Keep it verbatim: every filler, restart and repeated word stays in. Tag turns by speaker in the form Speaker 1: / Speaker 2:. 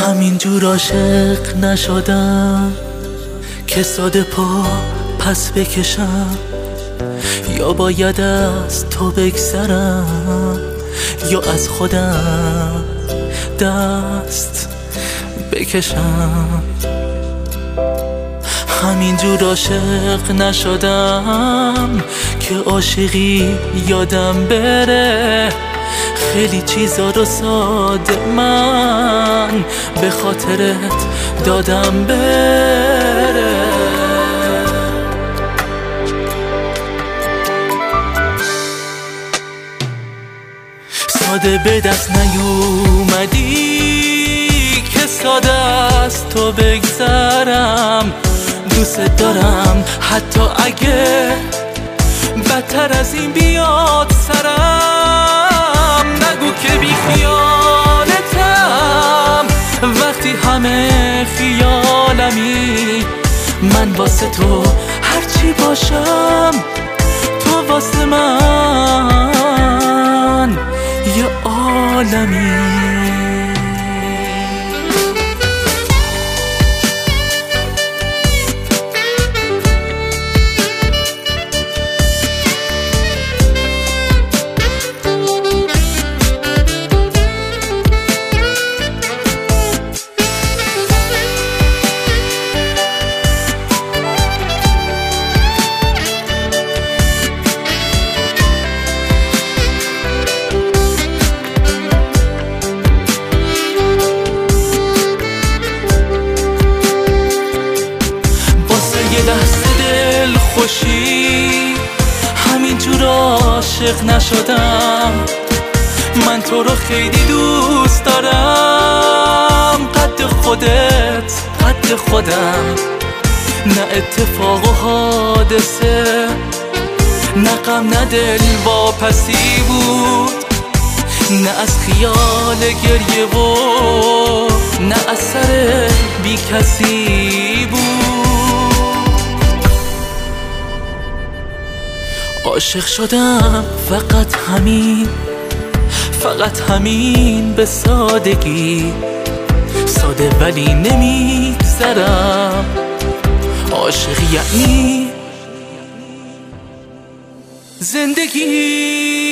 Speaker 1: همینجور عاشق نشدم که ساده پا پس بکشم، یا باید از تو بگذرم یا از خودم دست بکشم. همینجور عاشق نشدم که عاشقی یادم بره، خیلی چیزا رو ساده من به خاطرت دادم بره. ساده به دست نیومدی که ساده از تو بگذرم، دوست دارم حتی اگه بدتر از این بیاد سرم. نگو که بی خیالتم وقتی همه خیالمی، من واسه تو هرچی باشم تو واسه من یه عالمی. دست دل خوشی همینجور عاشق نشدم، من تو رو خیلی دوست دارم. قد خودت قد خودم، نه اتفاق و حادثه، نه غم نه دل واپسی بود، نه از خیال گریه و نه از سر بی کسی بود. عاشق شدم فقط همین، فقط همین به سادگی، ساده ولی نمیگذرم. عاشق یعنی زندگی.